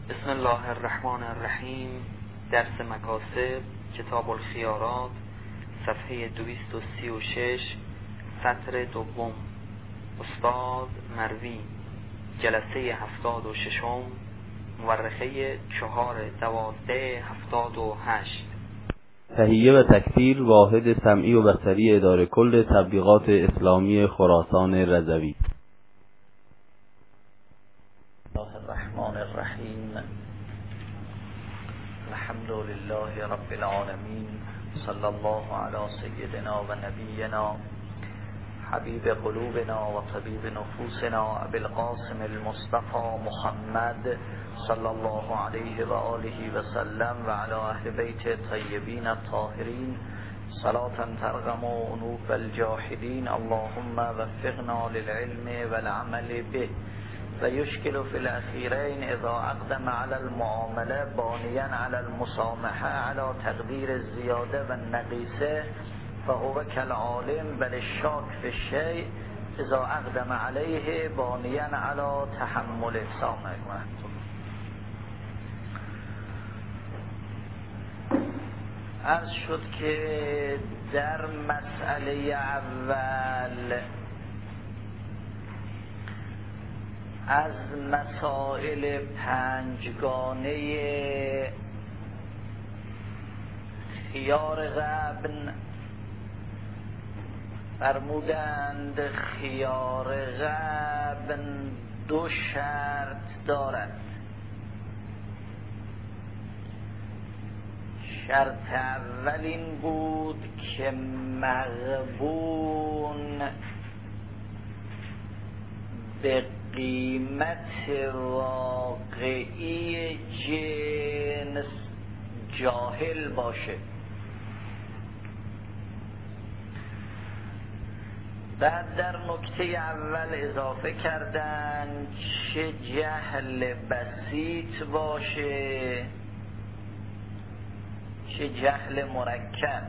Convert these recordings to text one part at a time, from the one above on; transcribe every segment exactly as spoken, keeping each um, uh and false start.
بسم الله الرحمن الرحیم. درس مکاسب، کتاب الخیارات، صفحه دویست و سی و شش، سطر دوم. استاد مروی، جلسه هفتاد و ششم، مورخه چهار دوازده هفتاد و هشت. تهیه و تکثیر واحد سمعی و بصری اداره کل تبلیغات اسلامی خراسان رضوی. الله الرحمن الرحیم. الحمد لله رب العالمین. صلی الله علی سیدنا و نبینا حبیب قلوبنا و طبیب نفوسنا ابی القاسم المصطفى محمد صلی الله علیه و آله و سلم و علی اهل بیت طیبین الطاهرین صلاة ترغم انوف الجاحدین. اللهم وفقنا للعلم والعمل به و یشکل فی الاخیرین اذا اقدم علی المعامله بانیا علی المسامحه علی تقدیر الزیاده و النقیصه فهو کالعالم بل الشاک فی الشیء اذا اقدم علیه بانیا علی تحمل سامه. عرض شد که در مسئله اول از مسائل پنجگانه خیار غبن فرمودند خیار غبن دو شرط دارد. شرط اول این بود که مغبون به قیمت واقعی جنس جاهل باشه. بعد در نکته اول اضافه کردن چه جهل بسیط باشه چه جهل مرکب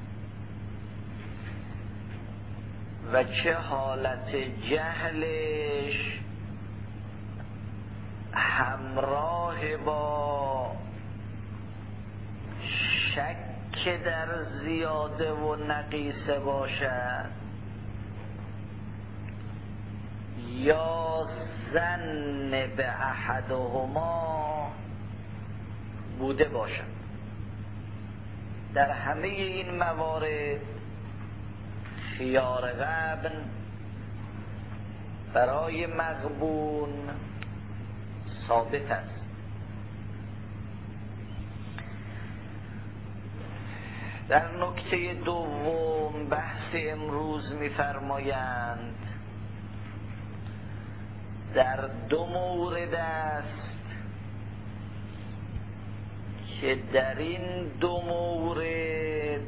و چه حالت جهلش همراه با شک در زیاده و نقیصه باشد یا ظن به احدهما بوده باشد. در همه این موارد خیار غبن برای مغبون ثابت است. در نکته دوم بحث امروز می‌فرمایند در دو مورد است که در این دو مورد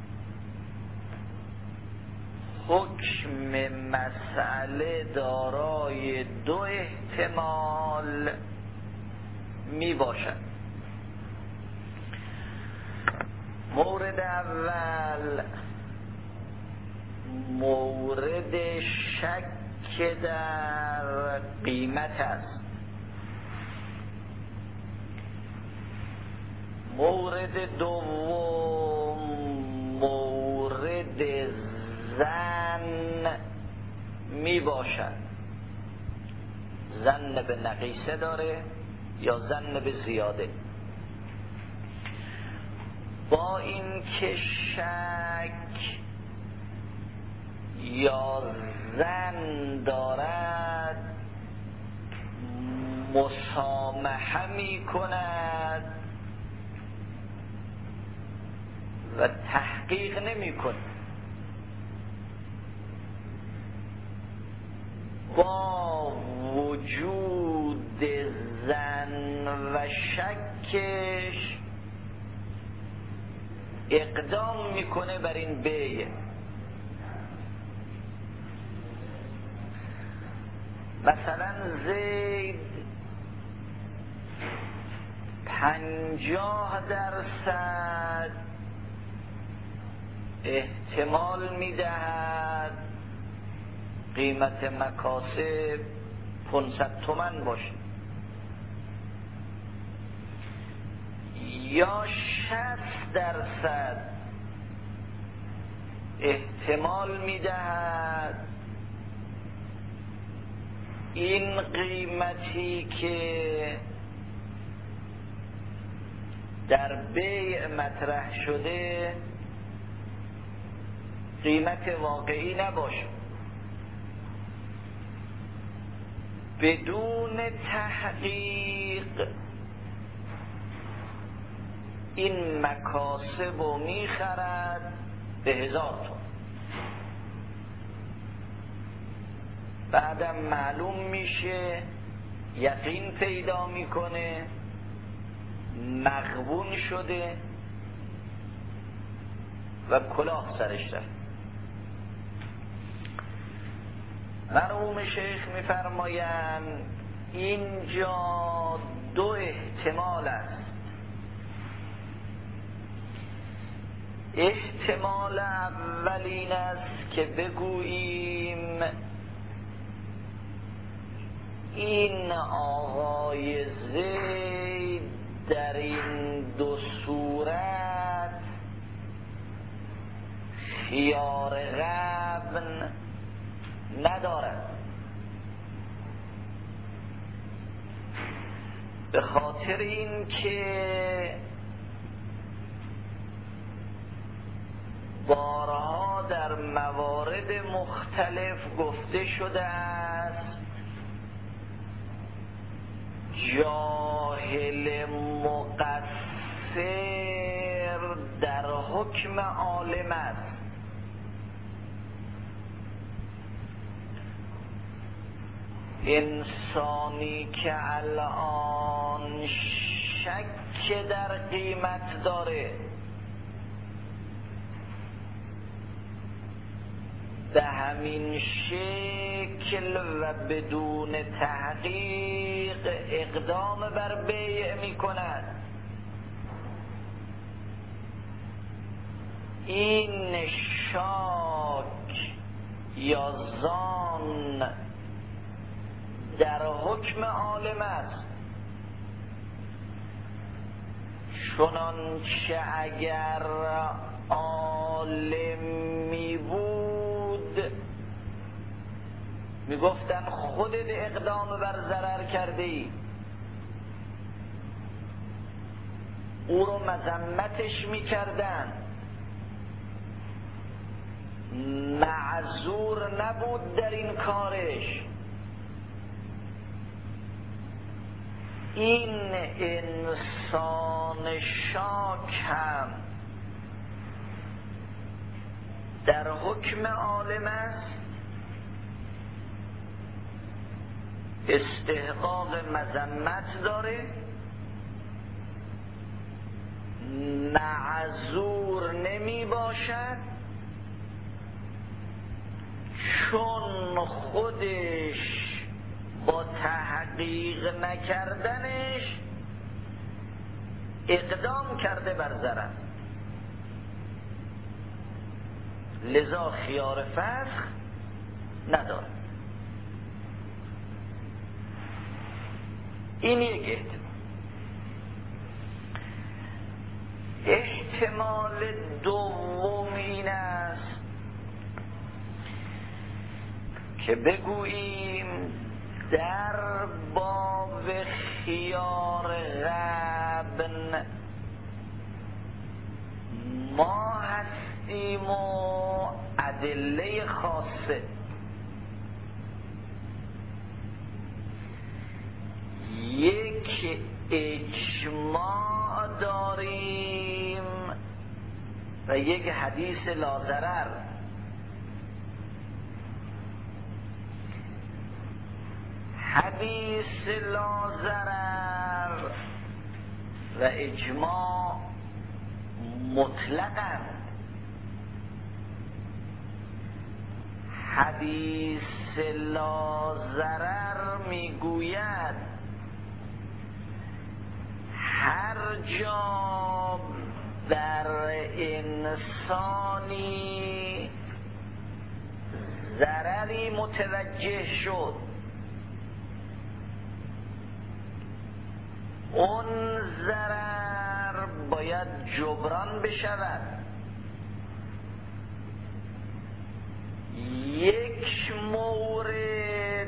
حکم مسئله دارای دو احتمال می باشد. مورد اول مورد شک در قیمت است. مورد دوم مورد ظن می باشد. ظن به نقیصه داره یا ظن به زیاده. با این که شک یا ظن دارد مسامحه می کند و تحقیق نمی کند. با وجود ظن و شکش اقدام میکنه بر این بیع. مثلا زید پنجاه درصد احتمال میدهد قیمت مکاسب پانصد تومن باشه. یا شصت درصد احتمال میدهد این قیمتی که در بیع مطرح شده قیمت واقعی نباشه، بدون تحقیق این مکاسب رو میخرد به هزار تومان، بعدم معلوم میشه، یقین پیدا میکنه مغبون شده و کلاه سرش رفت. مرحوم شیخ میفرمایند اینجا دو احتمال است. احتمال اول این است که بگوییم این آقای زید در این دو صورت خیار غبن ندارد، به خاطر این که بارها در موارد مختلف گفته شده است جاهل مقصر در حکم عالم است. انسانی که الان شک در قیمت داره به همین شکل و بدون تحقیق اقدام بر بیع می کند. این شاک یا ظن در حکم عالم است، چنانچه اگر عالم می بود می گفتن خودت اقدام بر ضرر کرده ای، او رو مذمتش می کردن، معذور نبود در این کارش. این انسان شاک هم در حکم عالم است، استحقاق مذمت داره، معذور نمی باشد، چون خودش با تحقیق نکردنش اقدام کرده بر ضرر، لذا خیار فسخ نداره. این یک احتمال. احتمال دوم این است که بگوییم در باب خیار غبن ما هستیم و ادله خاصه، یک اجماع داریم و یک حدیث لاضرر. حدیث لاضرر و اجماع مطلقاً. حدیث لاضرر میگوید هر جا در انسانی ضرری متوجه شد، اون ضرر ضرر باید جبران بشود. یک مورد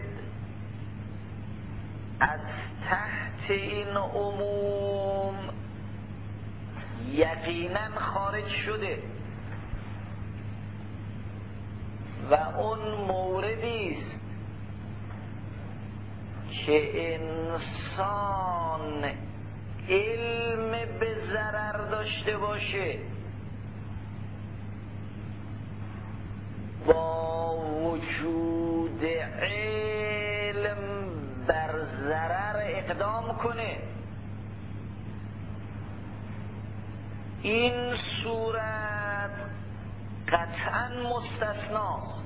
از تحت این عموم یقینا خارج شده و اون موردی است که انسان علم به ضرر داشته باشه با وجود علم بر ضرر اقدام کنه. این صورت قطعا مستثناست،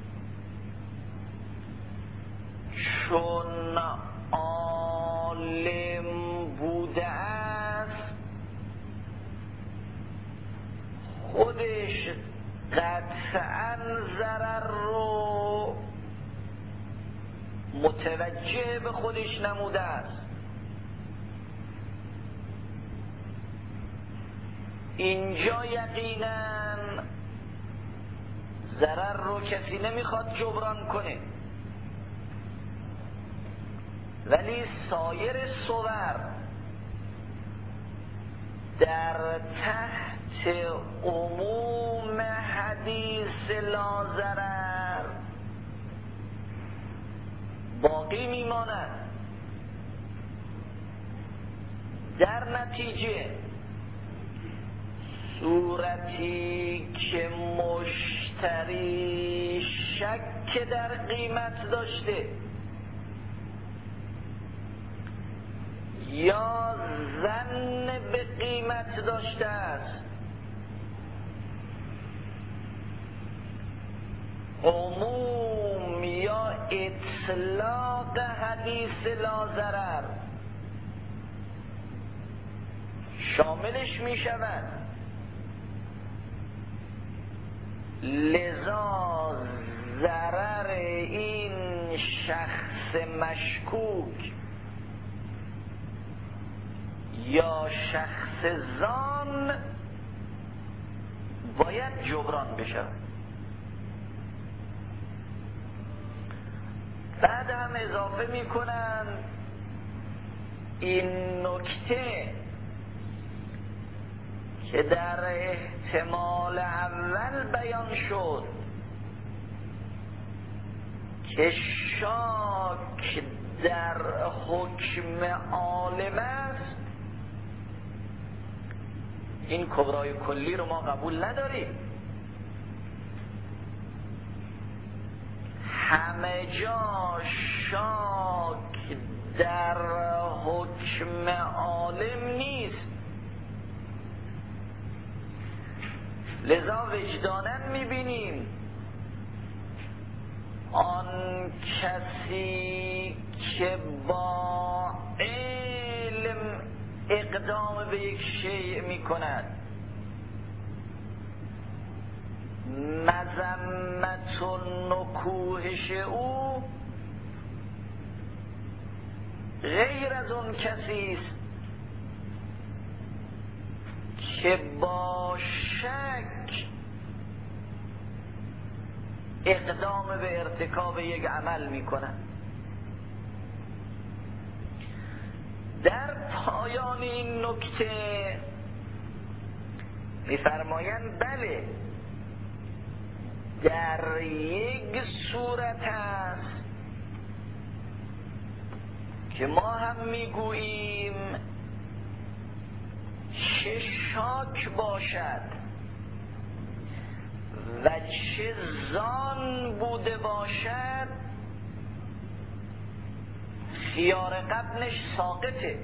چون عالم بوده است خودش قطعا ضرر رو متوجه به خودش نموده است. اینجا یقینا ضرر رو کسی نمیخواد جبران کنه، ولی سایر صور در تحت عموم حدیث لا ضرر باقی میماند. در نتیجه صورتی که مشتری شک در قیمت داشته یا ظن به قیمت داشته است، عموم یا اطلاق حدیث لا ضرر شاملش می شود. لذا ضرر این شخص مشکوک یا شخص ظان باید جبران بشود. بعد هم اضافه می کنند این نکته که در احتمال اول بیان شد که شاک در حکم عالم است، این کبرای کلی رو ما قبول نداریم. همه جا شاک در حکم عالم نیست، لذا وجداناً میبینیم آن کسی که با علم اقدام به یک شیء میکند مذمت و نکوهش او غیر از اون کسی است که با شک اقدام به ارتکاب یک عمل میکنند. در پایان این نکته میفرمایند بله در یک صورت است که ما هم میگوییم چه شاک باشد و چه ظان بوده باشد خیار قبلش ساقطه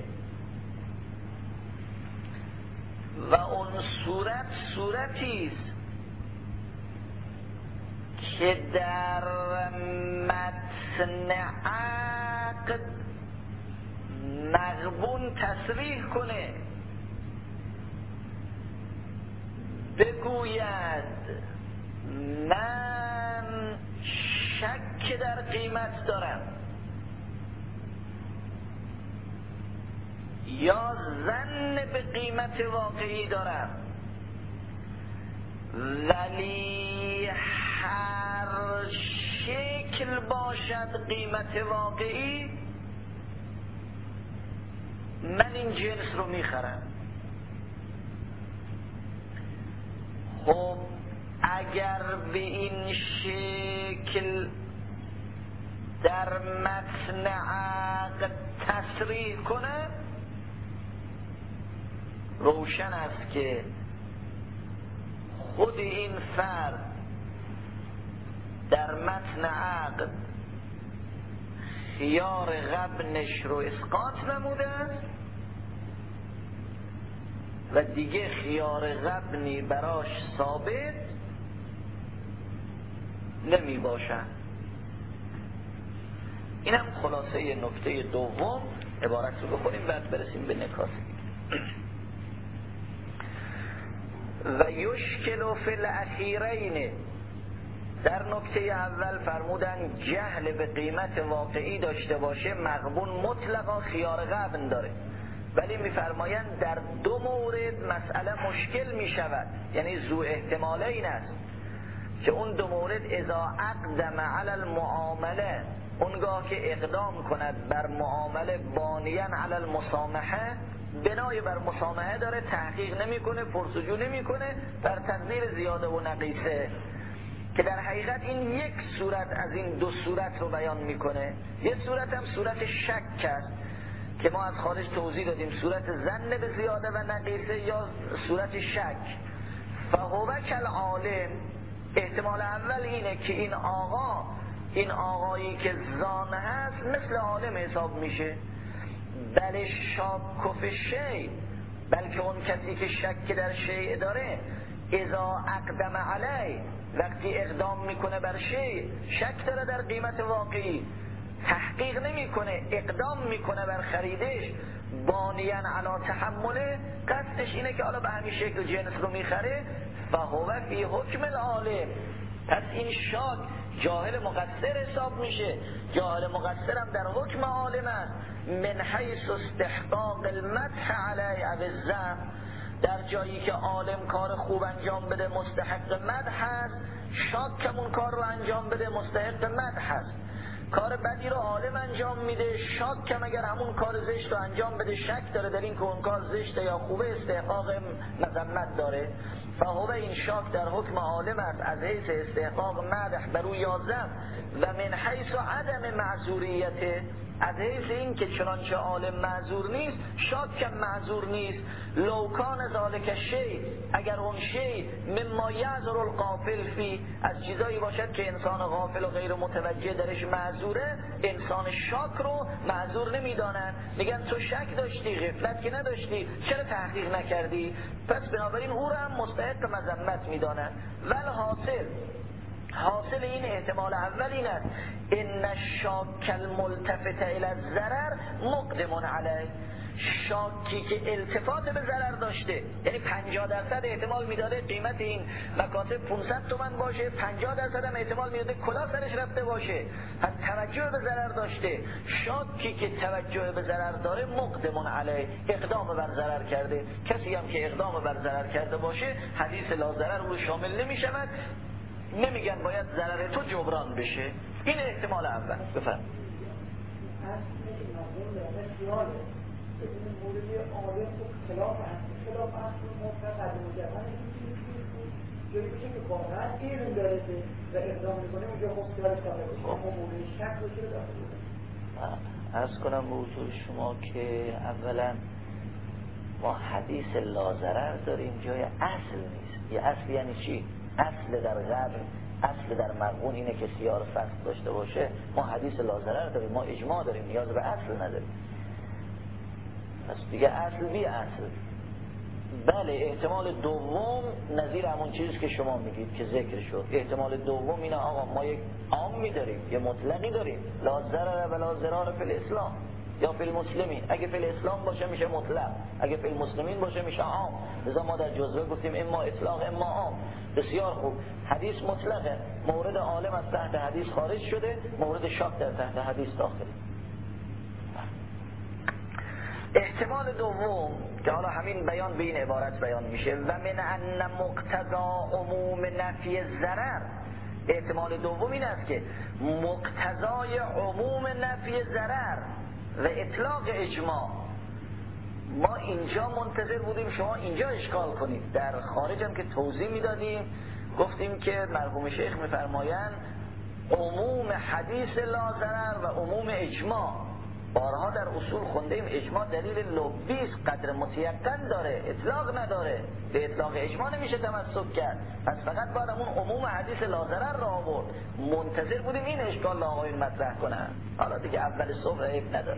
و اون صورت صورتی است که در متن عقد مغبون تصریح کنه، بگوید من شک در قیمت دارم، یا ظن به قیمت واقعی دارم، ولی هر شکل باشد قیمت واقعی من این جنس رو میخرم. خب اگر به این شکل در متن عقد تصریح کنه، روشن است که خود این فرد در متن عقد خیار غبنش رو اسقاط نموده است و دیگه خیار غبنی براش ثابت نمی باشد. این هم خلاصه نکته دوم. عبارت رو بخونیم بعد برسیم به نکات. و یشکل فی الاخیرین، در نکته اول فرمودن جهل به قیمت واقعی داشته باشه مغبون مطلقا خیار غبن داره، ولی میفرمایند در دو مورد مسئله مشکل میشود، یعنی ذو احتماله این است که اون دو مورد اذا اقدم علی المعامله، اونگاه که اقدام کند بر معامله بانیاً علی المسامحه، بنای بر مسامحه داره، تحقیق نمیکنه، پرسجو نمیکنه بر تقدیر زیاده و نقیصه، که در حقیقت این یک صورت از این دو صورت رو بیان میکنه. یک صورت هم صورت شک است که ما از خارج توضیح دادیم، صورت ظن به زیاده و نقیصه یا صورت شک. فهو کالعالم، احتمال اول اینه که این آقا، این آقایی که زان هست مثل عالم حساب میشه. بل شاک فی شیء، بلکه اون کسی که شک در شیء داره اذا اقدم علی، وقتی اقدام میکنه بر شیء، شک داره در قیمت واقعی، تحقیق نمیکنه، اقدام میکنه بر خریدش بانیاً علی تحمله، قصدش اینه که حالا به همین شکل جنس رو میخره، فهو فی حکم العالم، پس این شاک جاهل مقصر حساب میشه. جاهل مقصر هم در حکم عالم است، من حیث استحقاق المدح علی او الذم، در جایی که عالم کار خوب انجام بده مستحق مدح است، شاک کم اون کار رو انجام بده مستحق مدح است. کار بدی رو عالم انجام میده، شاک کم اگر همون کار زشت رو انجام بده شک داره در این که اون کار زشته یا خوبه، استحقاق مذمت داره. فهو این شاک در حکم عالم است از حیث استحقاق مدح بر او یازم، و من حیث عدم معذوریته، از حیث این که چنانچه عالم معذور نیست شاک کم معذور نیست. لوکان ذالک شیء، اگر اون شیء مما یعذر الغافل فی، از چیزایی باشد که انسان غافل و غیر متوجه درش معذوره، انسان شاک رو معذور نمیدانن، میگن تو شک داشتی غفلت که نداشتی، چرا تحقیق نکردی؟ پس بنابراین او رو هم مستحق مذمت میدانن. ول حاصل، حاصل این احتمال اول این است ان الشاک الملتفت الی الضرر مقدم علیه، شاکی که التفات به ضرر داشته، یعنی پنجاه درصد احتمال میداده قیمت این مکاتب پانصد تومان باشه، پنجاه درصد هم احتمال میداده کلا سرش رفته باشه، پس توجه به ضرر داشته. شاکی که توجه به ضرر داره مقدم علیه، اقدام بر ضرر کرده. کسی هم که اقدام بر ضرر کرده باشه حدیث لا ضرر رو شامل نمیشود، نمیگن باید ضرر تو جبران بشه. این احتمال اول. بفرم خلاف خلاف اصل مطلق از مجرد جایی بشه که واقعا علم داره و اقدام میکنه اونجا خواستیار سابقه بشه، اما مورد شک رو چرا داخل بوده؟ عرض کنم به حضور شما که اولا ما حدیث لاضرر داریم جای اصل نیست. یه اصل یعنی چی؟ اصل در غبن، اصل در مغبون اینه که خیار فصل داشته باشه. ما حدیث لاضرر داریم، ما اجماع داریم، نیاز به اصل نداریم. پس دیگه اصل بی اصل. بله احتمال دوم نظیر همون چیزی که شما میگید که ذکر شد. احتمال دوم اینه آقا ما یک عامی داریم، یه مطلقی داریم، لا ضرر ولا ضرار فی الاسلام یا فی المسلمین. اگه فی الاسلام باشه میشه مطلق، اگه فی المسلمین باشه میشه عام. لذا ما در جزوه گفتیم اما اطلاق اما عام. بسیار خوب، حدیث مطلقه، مورد عالم از تحت حدیث خارج شده، مورد شاک در تحت حدیث داخل. احتمال دوم که حالا همین بیان به این عبارت بیان میشه و من ان مقتضا عموم نفی ضرر، احتمال دوم این است که مقتضای عموم نفی ضرر و اطلاق اجماع، ما اینجا منتظر بودیم شما اینجا اشکال کنید. در خارج هم که توضیح میدادیم گفتیم که مرحوم شیخ میفرمایند عموم حدیث لا ضرر و عموم اجماع، بارها در اصول خوندیم اجماع دلیل لبی است، قدر متیقن داره، اطلاق نداره، به اطلاق اجماع نمیشه تمسک کرد، پس فقط باید همون عموم حدیث لا ضرر را آورد. منتظر بودیم این اشکال را آقایون مطرح کنن، حالا دیگه اول صبح عیب نداره.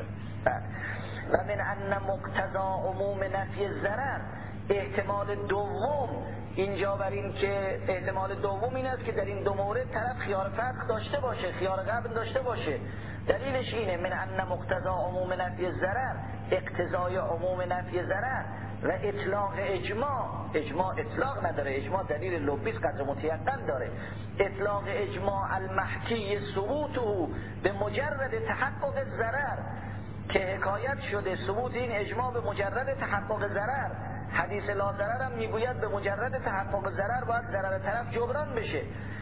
و من ان مقتضا عموم نفی ضرر، احتمال دوم اینجا بر این که احتمال دوم این است که در این دو مورد طرف خیار فرق داشته باشه، خیار قبل داشته باشه. دلیلش اینه من ان مقتضا عموم نفی ضرر، اقتضای عموم نفی ضرر و اطلاق اجماع، اجماع اطلاق نداره، اجماع دلیل لبیس قدر متیقن داره. اطلاق اجماع المحکی ثبوته به مجرد تحقق ضرر، که حکایت شده ثبوت این اجماع به مجرد تحقق ضرر. حدیث لا ضرر هم میگوید به مجرد تحقق ضرر باید ضرر طرف جبران بشه.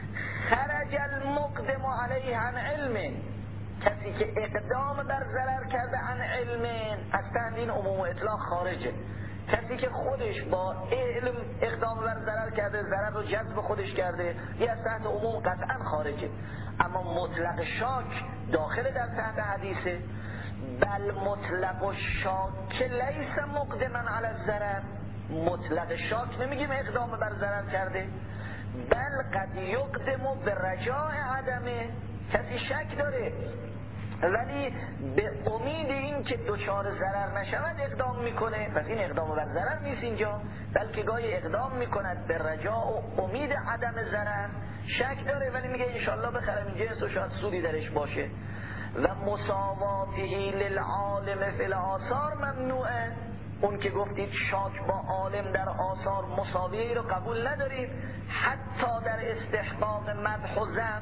خرج المقدم علیه عن علم، کسی که اقدام بر ضرر کرده عن علم، از تحت این عموم اطلاق خارجه. کسی که خودش با علم اقدام بر ضرر کرده، ضرر رو جذب خودش کرده، یه از تحت عموم قطعا خارجه. اما مطلق شاک داخل در تحت حدیثه. بل مطلق الشاک لیس مقدما علی الضرر، مطلق شاک نمیگیم اقدام بر ضرر کرده، بل قد یقدم به رجاء عدمه، کسی شک داره ولی به امید این که دچار ضرر نشود اقدام میکنه، پس این اقدام بر ضرر نیست اینجا، بلکه گاهی اقدام میکند به رجاء و امید عدم ضرر، شک داره ولی میگه انشالله بخرم این جنس و شاید سودی درش باشه. و مساواته للعالم فی الآثار ممنوعه، اون که گفتید شاک با عالم در آثار مساویه رو قبول ندارید، حتی در استحقاق مدح و ذم.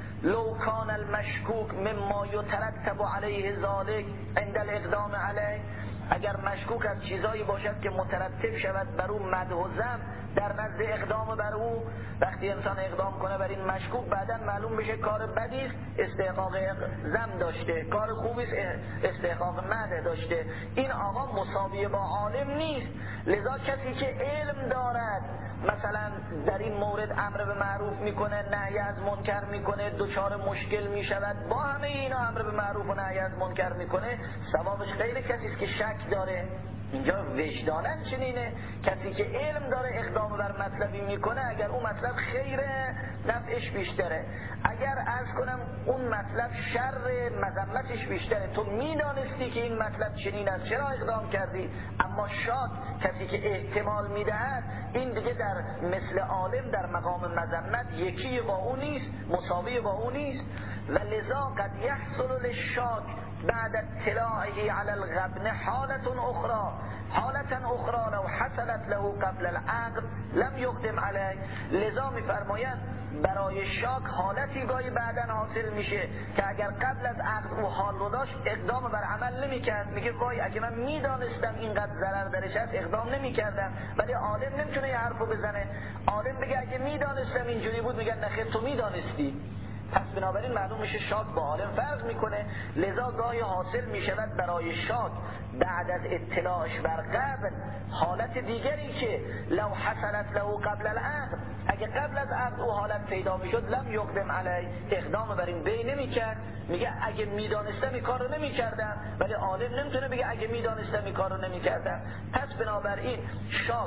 لو کان المشکوک مما یترتب علیه ذلک عند الاقدام علیه، اگر مشکوک از چیزایی باشد که مترتب شود بر او مدح و ذم در نزد اقدام بر او، وقتی انسان اقدام کنه بر این مشکوک بعداً معلوم بشه کار بدی است استحقاق ذم داشته، کار خوبی است استحقاق مدح داشته، این آقا مساوی با عالم نیست. لذا کسی که علم دارد مثلا در این مورد امر به معروف میکنه، نهی از منکر میکنه، دچار مشکل میشود، با همه اینا امر به معروف و نهی از منکر میکنه، ثوابش خیلی کسی است که شک داره. اینجا وجدانن چنینه، کسی که علم داره اقدام بر مطلبی میکنه، اگر اون مطلب خیره نفعش بیشتره، اگر عرض کنم اون مطلب شر مذمتش بیشتره، تو میدانستی که این مطلب چنین است چرا اقدام کردی، اما شاد کسی که احتمال میدهد این دیگه در مثل عالم در مقام مذمت یکی با اون نیست، مساوی با اون نیست. و لذا قد یحصل للشاک بعد اطلاعه على الغبن حالت اخرى، حالت اخرى لو حصلت له قبل العقد لم يقدم علیه. لذا میفرمایند برای شاک حالتی گاهی بعداً حاصل میشه که اگر قبل از عقد او حال رو داشت اقدام بر عمل نمیکرد، میگه وای اگه من میدانستم اینقدر ضرر درش هست اقدام نمیکردم. ولی عالم نمیتونه یه حرفو بزنه، عالم بگه اگه میدانستم اینجوری بود، میگن نخیر تو میدانستی. پس بنابراین معلوم میشه شاک با عالم فرق میکنه. لذا گاهی حاصل میشود برای شاک بعد از اطلاعش بر قبل حالت دیگری که لو حصلت له قبل العقد، اگه قبل از عقد او حالت پیدا میشد لم یقدم علیه، اقدام بر این بی نمیکرد، میگه اگه میدانستم این کار رو نمیکردم. ولی عالم نمیتونه بگه اگه میدانستم این کار رو نمیکردم. پس بنابراین شاک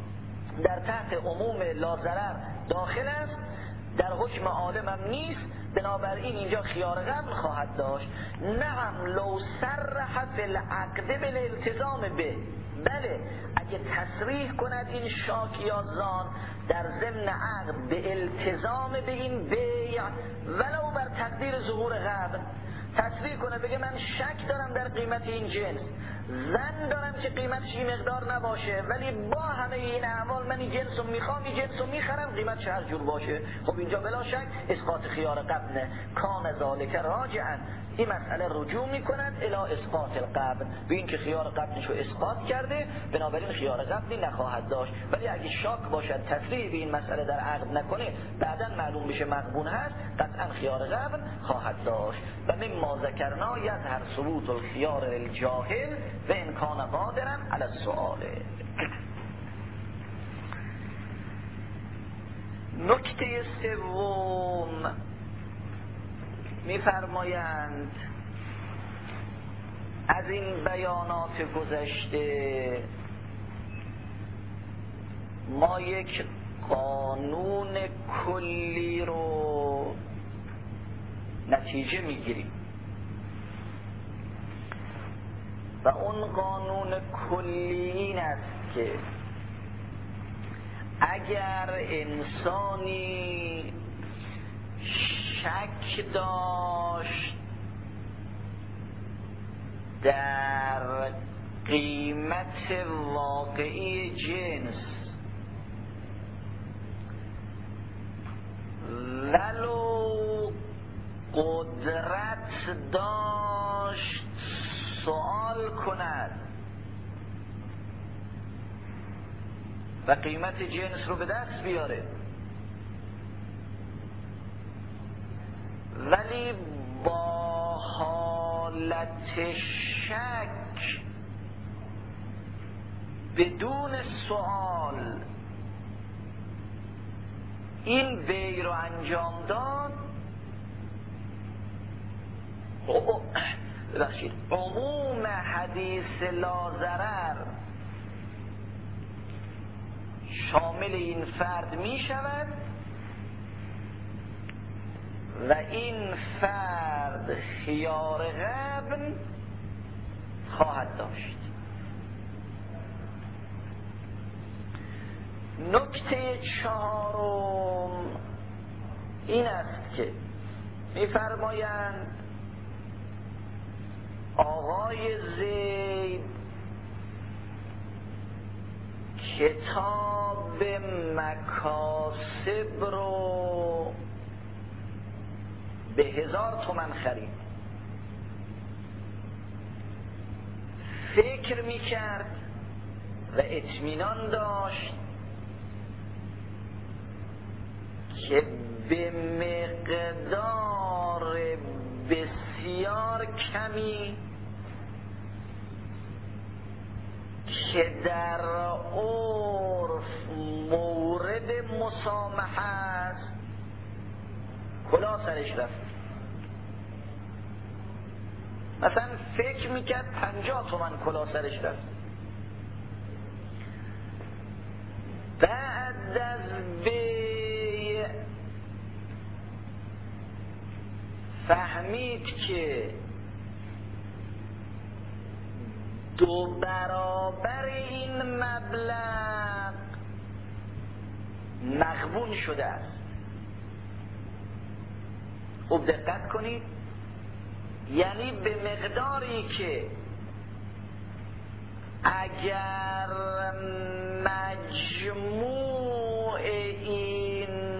در تحت عموم لا ضرر داخل است، در حکم عالم هم نیست، بنابراین اینجا خیار قبل خواهد داشت. نعم لو صرح فی العقد بالالتزام به، بله اگه تصریح کند این شاک یا زان در ضمن عقد به التزام به این بیع ولو بر تقدیر ظهور قبل، تصریح کنه بگه من شک دارم در قیمت این جنس زن دارم که قیمتش این مقدار نباشه، ولی با همه این اعمال من این جنس رو میخوام، این جنس رو میخرم، قیمتش هر جور باشه. خب اینجا بلا شک اسقاط خیار قبله. کان ذالک راجعا، این مسئله رجوع میکند الی اسقاط القبل، به این که خیار قبلش رو اسقاط کرده، بنابراین خیار قبلی نخواهد داشت. ولی اگه شاک باشد تصریح به این مسئله در عقد نکنه، بعداً معلوم بشه مغبون هست، قطعاً خیار قبل خواهد داشت. و مما ذکرنا یظهر ثبوت الخیار الجاهل و ان کان قادرا علی السؤال. نکته سوم می‌فرمایند از این بیانات گذشته ما یک قانون کلی رو نتیجه میگیریم و اون قانون کلی این است که اگر انسانی شک داشت در قیمت واقعی جنس ولو قدرت داشت سوال کند و قیمت جنس رو به دست بیاره، ولی با حالت شک بدون سوال این بیع رو انجام داد، ببخشید عموم حدیث لا ضرر شامل این فرد می شود و این فرد خیار قبل خواهد داشت. نکته چهارم این است که می‌فرمایند آقای زید کتاب مکاسب رو به هزار تومن خرید. فکر میکرد و اطمینان داشت که به مقدار بسیار کمی که در عرف مورد مسامحه است کلاه سرش رفت. مثلا فکر میکرد پنجاه تومن کلاه سرش رفت. بعد از بیع فهمید که دو برابر این مبلغ مغبون شده است. خوب دقت کنید، یعنی به مقداری که اگر مجموع این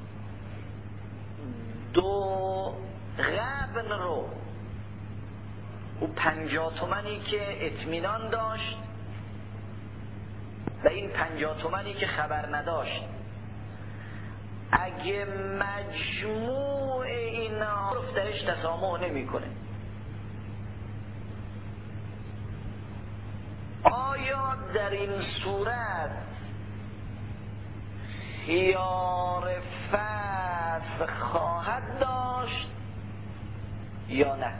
دو غبن رو او پنجاه تومنی که اطمینان داشت و این پنجاه تومنی که خبر نداشت، اگه مجموع اینا رو درش تسامح نمی کنه، آیا در این صورت خیار فسخ خواهد داشت یا نه؟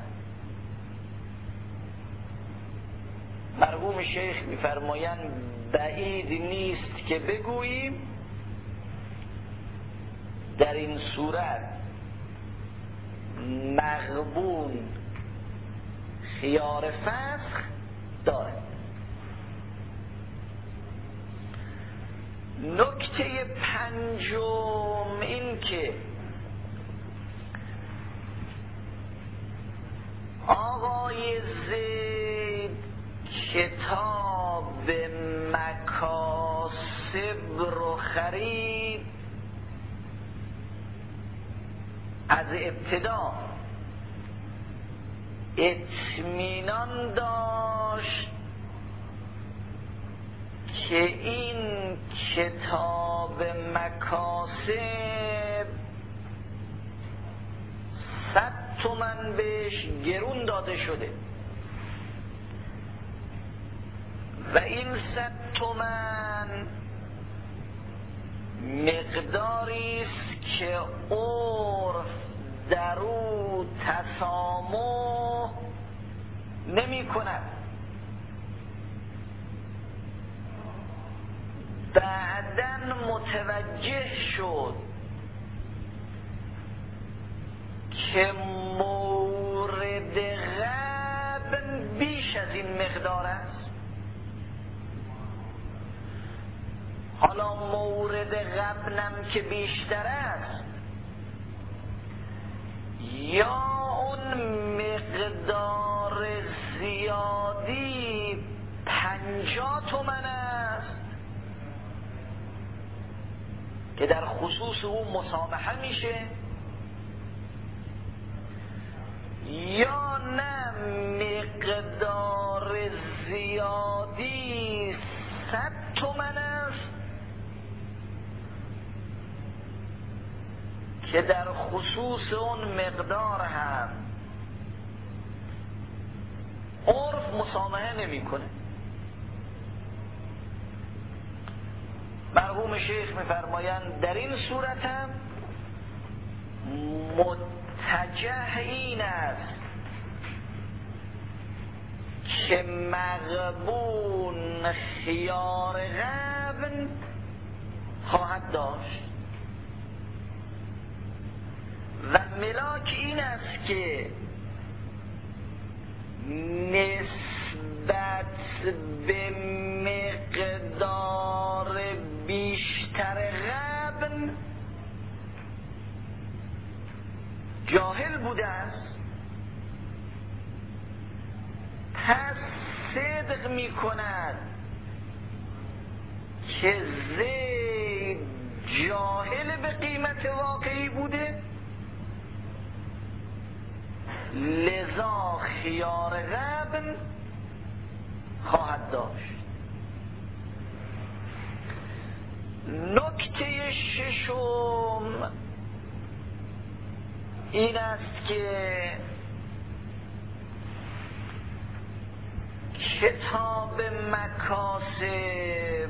مرحوم شیخ می‌فرمایند بعید نیست که بگوییم در این صورت مغبون خیار فسخ دارد. نکته پنجم این که آقای زید کتاب مکاسب رو خرید، از ابتدا اطمینان داشت که این کتاب مکاسب صد تومن بهش گرون داده شده و این صد تومن مقداری است که عرف در او تسامح نمی کند. بعداً متوجه شد که مورد غبن بیش از این مقدار است. حالا مورد غبنم که بیشتر است، یا اون مقدار زیادی پنجاه تومن است که در خصوص اون مسامحه میشه، یا نه مقدار زیادی صد تومن است که در خصوص اون مقدار هم عرف مسامحه نمی کنه. مرحوم شیخ می‌فرمایند در این صورت هم متجه این است که مغبون خیار غبن خواهد داشت و ملاک این است که نسبت به مقدار بیشتر غبن جاهل بوده است، پس صدق می کند که زید جاهل به قیمت واقعی بوده، لذا خیار غبن خواهد داشت. نکته ششم این است که کتاب مکاسب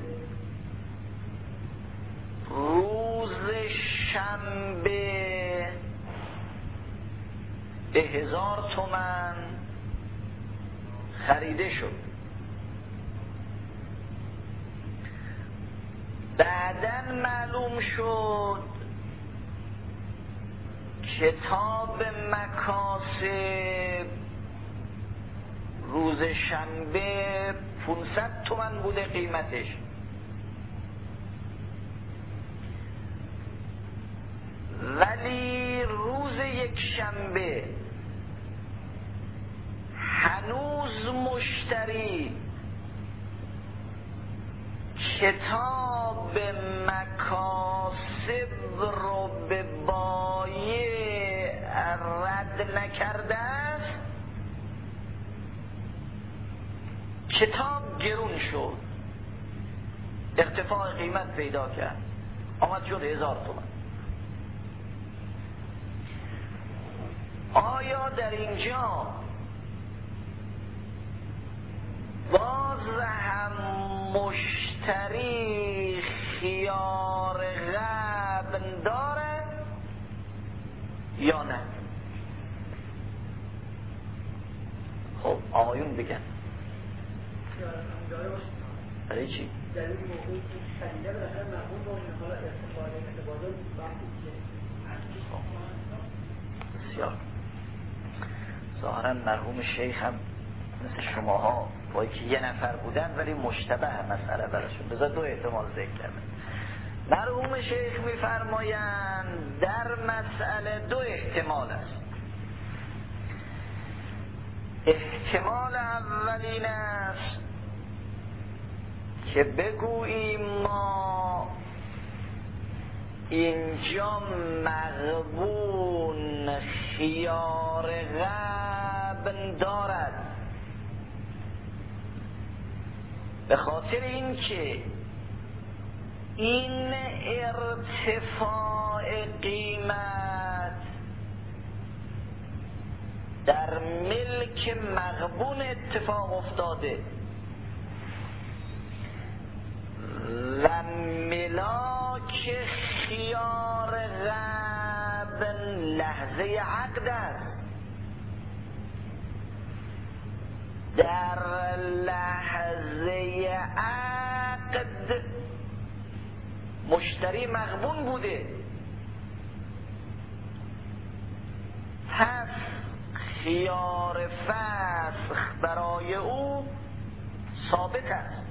روز شنبه به هزار تومن خریده شد. بعداً معلوم شد کتاب مکاسب روز شنبه پانصد تومن بوده قیمتش، ولی روز یک شنبه هنوز مشتری کتاب مکاسب رو به بایع رد نکرده است، کتاب گرون شد، ارتفاع قیمت پیدا کرد، آمد شد هزار تومن. آیا در اینجا باز هم مشتری خیار غبن داره یا نه؟ خب آقایون بگن برای چی؟ در این موقعی که خریده بالاخره مرحوم با این حالا استفاده متبادل وقتی که بسیار ظاهرا مرحوم شیخ هم مثل شماها با که یه نفر بودن ولی مشتبه مسئله براشون، بذار دو احتمال ذکر کردن. مرحوم شیخ میفرمایند در مسئله دو احتمال است. احتمال اولین است که بگوییم ما اینجا مغبون خیار غبن دارد، به خاطر این که این ارتفاع قیمت در ملک مغبون اتفاق افتاده و ملاک خیار غبن لحظه عقد است. در لحظه عقد مشتری مغبون بوده، پس خیار فسخ برای او ثابت است.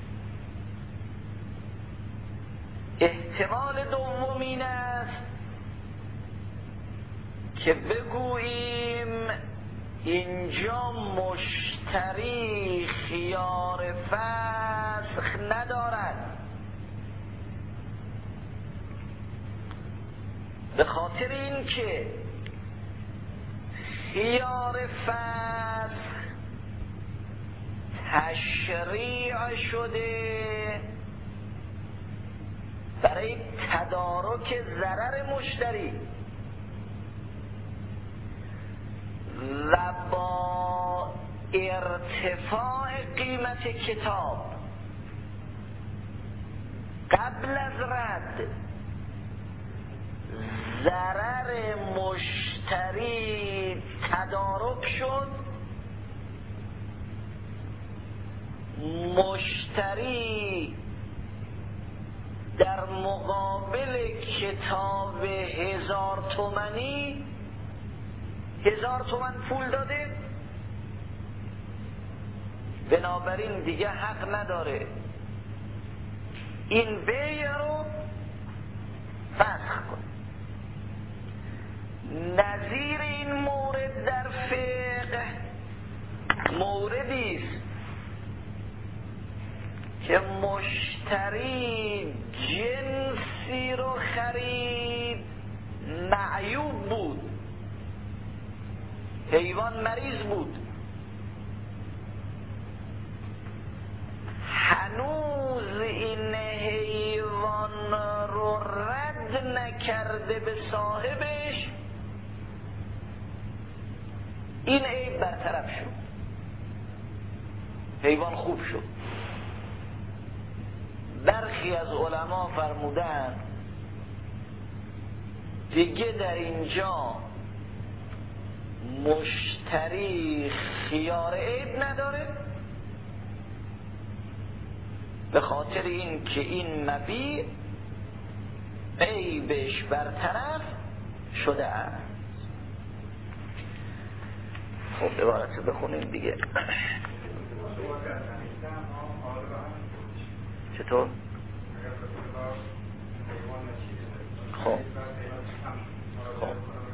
احتمال دوم این است که بگوییم اینجا مشتری خیار فسخ ندارد، به خاطر این که خیار فسخ تشریع شده برای تدارک ضرر مشتری و با ارتفاع قیمت کتاب قبل از رد ضرر مشتری تدارک شد، مشتری در مقابل کتاب هزار تومنی هزار تومن پول داده، بنابراین دیگه حق نداره این بیع رو فسخ کنه. نظیر این مورد در فقه موردی است که مشتری جنسی رو خرید معیوب بود، حیوان مریض بود، هنوز این حیوان رو رد نکرده به صاحبش، این عیب برطرف شد، حیوان خوب شد. برخی از علما فرمودن دیگه در اینجا مشتری خیار عیب نداره، به خاطر این که این مبیع عیبش برطرف شده است. خب عبارت بخونیم دیگه. چطور؟ خب خب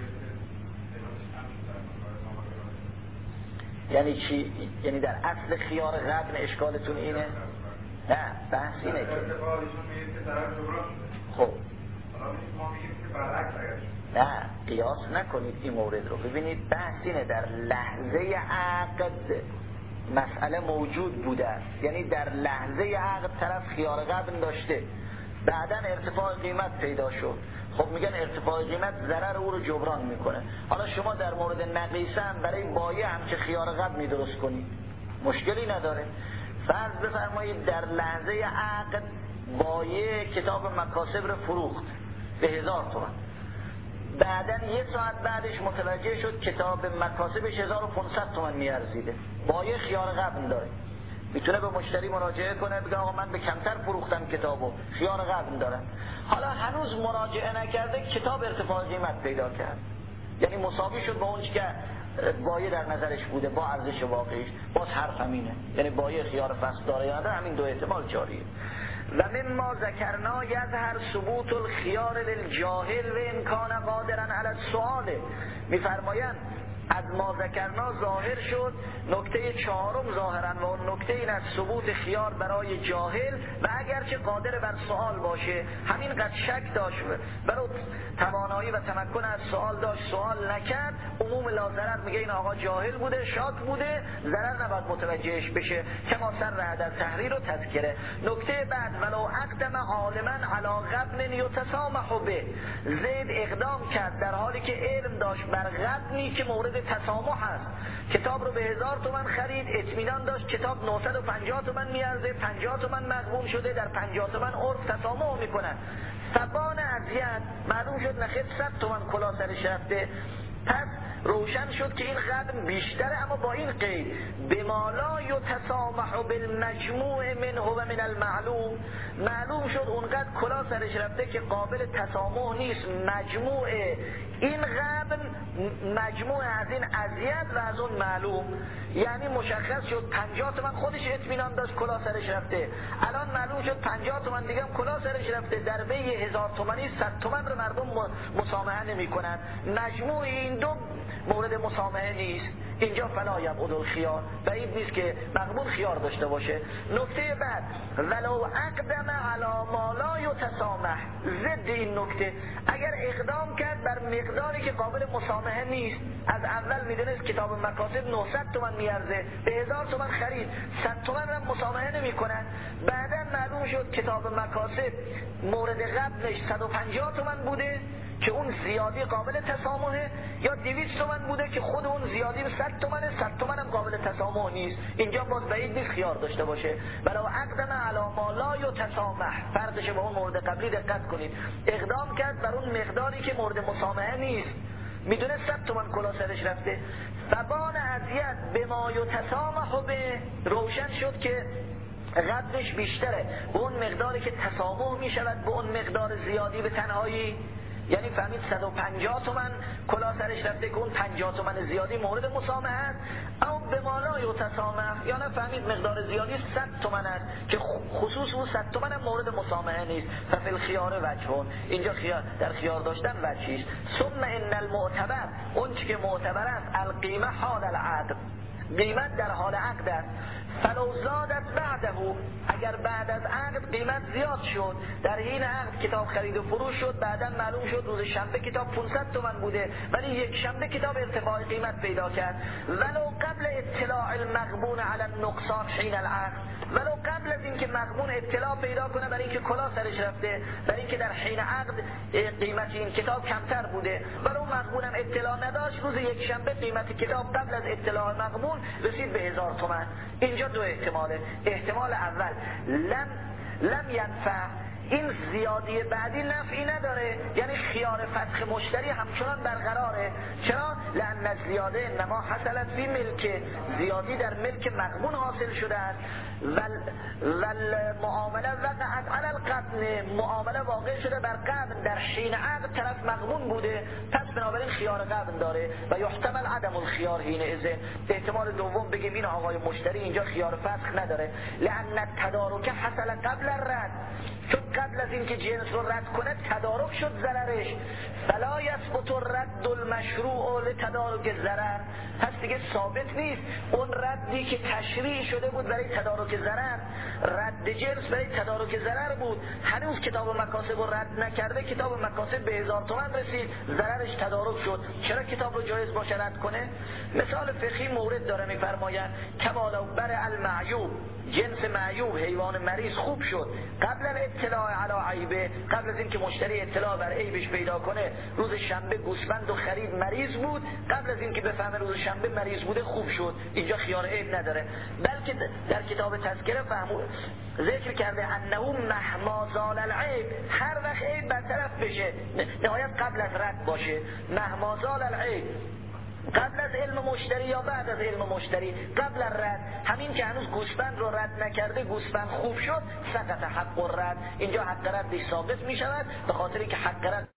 یعنی چی؟ یعنی در اصل خیار غبن اشکالتون اینه؟ نه بحث اینه که خب نه قیاس نکنید این مورد رو. ببینید بحث اینه در لحظه عقد مسئله موجود بوده است، یعنی در لحظه عقد طرف خیار غبن داشته، بعداً ارتفاع قیمت پیدا شد، خب میگن ارتفاع قیمت ضرر او رو جبران میکنه. حالا شما در مورد نقیصه هم برای بایع هم که خیار غبنی درست کنید مشکلی نداره. فرض بفرمایید در لحظه عقد بایع کتاب مکاسب رو فروخت به هزار تومان، بعدن یه ساعت بعدش متوجه شد کتاب مکاسبش هزار و پانصد تومان میارزیده، بایع خیار غبن داره، میتونه به مشتری مراجعه کنه بگه آقا من به کمتر فروختم کتابو، خیار غبن دارم. حالا هنوز مراجعه نکرده کتاب ارتفاع قیمت پیدا کرد، یعنی مساوی شد با اون که بایع در نظرش بوده با ارزش واقعیش، باز حرف همینه، یعنی بایع خیار فسخ داره یا نه، همین دو احتمال جاریه. و مما ذکرنا یظهر ثبوت الخیار للجاهل و ان کان قادرا علی السؤال، میفرمایند از ما ذکرنا ظاهر شد نکته چهارم ظاهرا و اون نکته این از ثبوت خیار برای جاهل و اگرچه قادر بر سوال باشه همینقدر شک داشت برای توانایی و تمکن از سوال داشت سوال نکرد عموم لا ضرر میگه این آقا جاهل بوده شاک بوده ضرر نباید متوجهش بشه کما سر در تحریر و تذکره. نکته بعد ولو اقدم عالما علی غبن یتسامح به زید اقدام کرد در حالی که علم داشت بر غبنی که مورد تسامح است کتاب رو به هزار تومن خرید اطمینان داشت کتاب نهصد و پنجاه تومن میارزه پنجاه تومن مغبون شده در پنجاه تومن عرف تسامح میکنن زبان اذیت معلوم شد نخیر صد تومن کلا سرش رفته پس روشن شد که این غبن بیشتره اما با این قید بما لا یتسامح بالمجموع منه و من المعلوم معلوم شد اونقدر کلا سرش رفته که قابل تسامح نیست مجموع این غبن مجموع از این اذیت و از اون معلوم یعنی مشخص شد پنجاه تومن خودش اطمینان داشت کلا سرش رفته الان معلوم شد پنجاه تومن دیگه هم کلا سرش رفته در بین هزار تومنی صد تومن رو مردم مسامحه نمی کنن مجموع این دو مورد مسامحه نیست اینجا فلا یبعد الخیار بعید نیست که مقبول خیار داشته باشه. نکته بعد ولو اقدم علی ما لا یتسامح ضد این نکته اگر اقدام کرد بر مقداری که قابل مسامحه نیست از اول میدونست کتاب مکاسب نهصد تومن میارزه به هزار تومن خرید صد تومن هم مسامحه نمی کنن بعدا معلوم شد کتاب مکاسب مورد قبلش صد و پنجاه تومن بوده که اون زیادی قابل تسامحه یا دویست تومن بوده که خود اون زیادی به صد تومنه صد تومن هم قابل تسامح نیست اینجا باز بعید نیست خیار داشته باشه ولو اقدم علی ما لا یتسامح فرقش با اون مورد قبلی دقت کنید اقدام کرد بر اون مقداری که مورد مسامحه نیست میدونه صد تومن کلا سرش رفته زبان اذیت به ما یتسامح به روشن شد که قدرش بیشتره به اون مقداری که تسامح میشود به اون مقدار زیادی به تنهایی یعنی فهمید صد و پنجاه تومن کلا سرش رفته که اون پنجاه تومن زیادی مورد مسامحه است او به مالا یتسامح یا نه فهمید مقدار زیادی صد تومن است که خصوص اون صد تومن هم مورد مسامحه نیست ففی الخیار وجهون اینجا خیار در خیار داشتن وجهی است. ثم ان المعتبر اون چی که معتبر است القیمه حال العقد قیمت در حال عقد است فلو زادت بعده اگر بعد از عقد قیمت زیاد شد در حین عقد کتاب خرید و فروش شد بعدا معلوم شد روز شنبه کتاب پانصد تومن بوده ولی یک شنبه کتاب ارتفاع قیمت پیدا کرد ولو قبل اطلاع المغبون علی النقصان حین العقد ولو قبل از اینکه مغبون اطلاع پیدا کنه برای اینکه کلا سرش رفته برای اینکه در حین عقد قیمت این کتاب کمتر بوده ولو مغبون هم اطلاع نداشت روز یک شنبه قیمت کتاب قبل از اطلاع مغبون رسید به هزار تومن اینجا دو احتماله احتمال اول لم لم ینفع این زیادی بعدی نفعی نداره یعنی خیار فتح مشتری همچنان برقراره چرا؟ لأن زیاده نما حصلت فی ملک زیادی در ملک مغبون حاصل شده است ول والمعامله وقعت علی القبن معامله واقع شده بر قبن در حین عقد طرف مغبون بوده پس بنابراین خیار قبن داره و یحتمل عدم الخیار حین اذن احتمال دوم بگیم این آقای مشتری اینجا خیار فتح نداره لأن التدارک حصل قبل الرد چون قبل از اینکه جنس رو رد کنه تدارک شد ضررش فلا یثبت الرد المشروع لتدارک ضرر پس دیگه ثابت نیست اون ردی که تشریع شده بود برای تدارک ضرر رد جنس برای تدارک ضرر بود هنوز کتاب مکاسب رو رد نکرده کتاب مکاسب به هزار تومن رسید ضررش تدارک شد چرا کتاب رو جایز باشه رد کنه؟ مثال فقهی مورد داره میفرمایند کمالا بر المعیوب جنس معیوب حیوان مریض خوب شد قبل اطلاع علی عیبه قبل از اینکه مشتری اطلاع بر عیبش پیدا کنه روز شنبه گوسفند و خرید مریض بود قبل از اینکه بفهمه روز شنبه مریض بوده خوب شد اینجا خیار عیب نداره بلکه در کتاب تذکره فهمو ذکر کرده انه مهما زال العیب هر وقت عیب برطرف بشه نهایت قبل از رد باشه مهما زال العیب قبل از علم مشتری یا بعد از علم مشتری قبل رد همین که هنوز گوسفند رو رد نکرده گوسفند خوب شد سقط حق الرد اینجا حق ردش ثابت می شود به خاطر که حق رد